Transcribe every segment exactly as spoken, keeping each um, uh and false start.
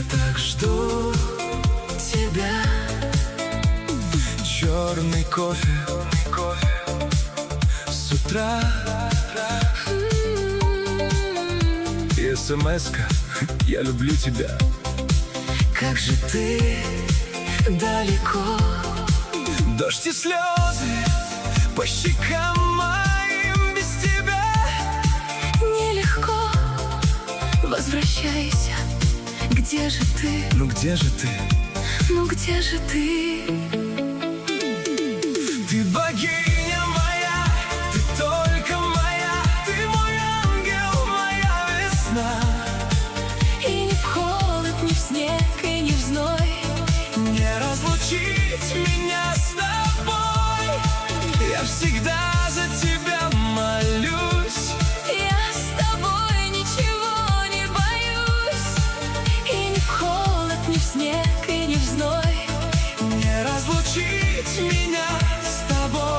так жду тебя. Черный кофе с утра и смс-ка: я люблю тебя. Как же ты далеко. Дождь и слезы по щекам моим, без тебя нелегко. Возвращайся, где же ты? Ну где же ты? Ну где же ты? Ты богиня моя, ты только моя, ты мой ангел, моя весна. И ни в холод, ни в снег, и ни в зной Не разлучить меня с тобой. Я всегда за тебя молюсь. Я с тобой ничего не боюсь. И ни в холод, ни в снег, и ни в зной Не разлучить меня с тобой.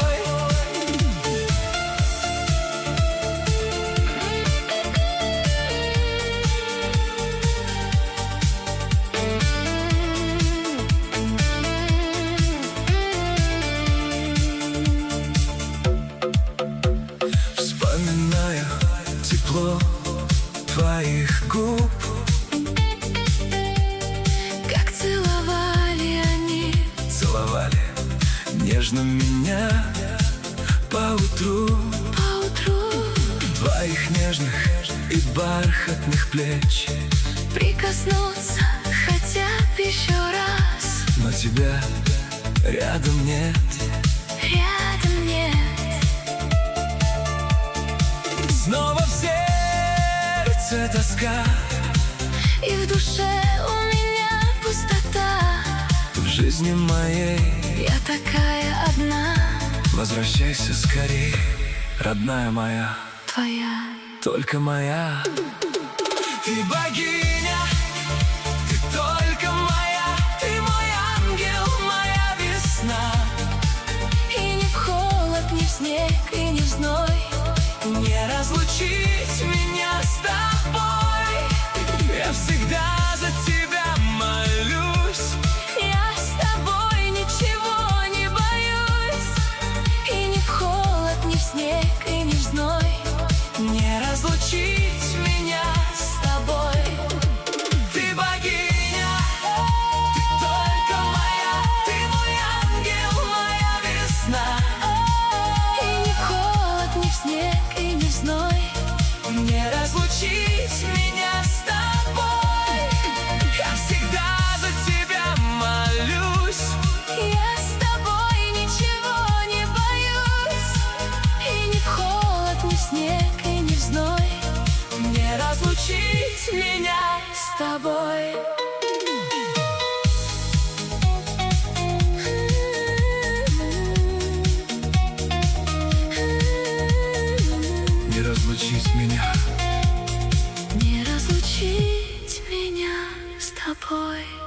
Вспоминаю тепло твоих губ, как целовали они, целовали нежно меня поутру. поутру. Твоих нежных и бархатных плеч Прикоснуться хотят еще раз, но тебя рядом нет. рядом нет. Снова в сердце тоска, И в душе у меня пустота. в жизни моей Я такая одна, возвращайся скорей, родная моя, твоя. только моя. Ты богиня, ты только моя, ты мой ангел, моя весна. И ни в холод, ни в снег, и ни в зной Не разлучить меня с тобой. Я всегда за тебя молюсь. я с тобой ничего не боюсь. И ни в холод, ни в снег, и ни в зной Не разлучить меня с тобой. Ты богиня, ты только моя, ты мой ангел, моя весна. И ни в холод, ни в снег, и ни в зной Не разлучить меня с тобой. Я всегда за тебя молюсь. я с тобой ничего не боюсь. И ни в холод, ни в снег, и ни в зной Не разлучить меня с тобой. Не разлучить меня. Не разлучить меня с тобой.